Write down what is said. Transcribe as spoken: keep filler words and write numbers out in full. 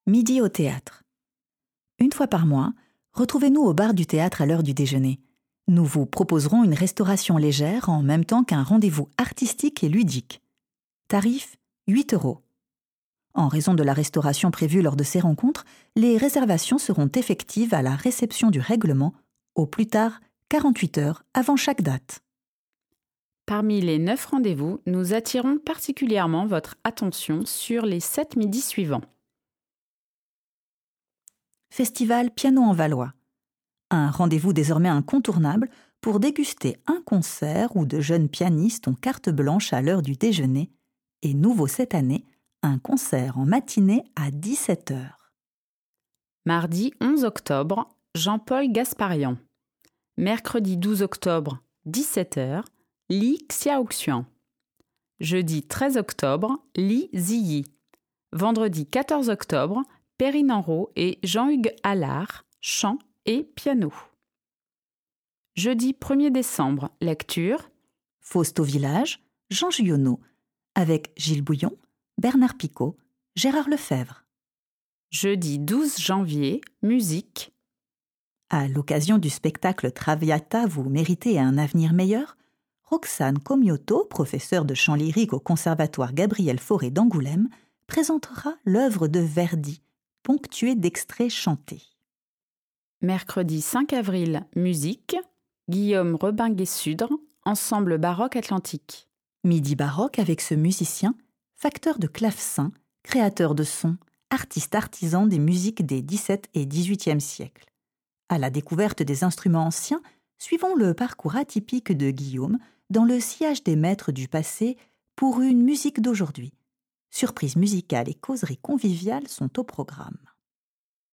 Midi au théâtre. Une fois par mois, retrouvez-nous au bar du théâtre à l'heure du déjeuner. Nous vous proposerons une restauration légère en même temps qu'un rendez-vous artistique et ludique. Tarif huit euros. En raison de la restauration prévue lors de ces rencontres, les réservations seront effectives à la réception du règlement, au plus tard quarante-huit heures avant chaque date. Parmi les neuf rendez-vous, nous attirons particulièrement votre attention sur les sept midis suivants. Festival Piano en Valois. Un rendez-vous désormais incontournable pour déguster un concert où de jeunes pianistes ont carte blanche à l'heure du déjeuner et nouveau cette année, un concert en matinée à dix-sept heures. Mardi onze octobre, Jean-Paul Gasparian. Mercredi douze octobre, dix-sept heures, Li Xiaoxian. Jeudi treize octobre, Li Ziyi. Vendredi quatorze octobre, Perrine Enrault et Jean-Hugues Allard, chant et piano. Jeudi premier décembre, lecture Faust au village, Jean Giono, avec Gilles Bouillon, Bernard Picot, Gérard Lefebvre. Jeudi douze janvier, musique. À l'occasion du spectacle Traviata, vous méritez un avenir meilleur, Roxane Comioto, professeure de chant lyrique au Conservatoire Gabriel Fauré d'Angoulême, présentera l'œuvre de Verdi, ponctuée d'extraits chantés. Mercredi cinq avril, musique. Guillaume Rebinguet-Sudre, ensemble baroque atlantique. Midi baroque avec ce musicien, facteur de clavecin, créateur de sons, artiste artisan des musiques des dix-septième et dix-huitième siècles. À la découverte des instruments anciens, suivons le parcours atypique de Guillaume dans le sillage des maîtres du passé pour une musique d'aujourd'hui. Surprises musicales et causeries conviviales sont au programme.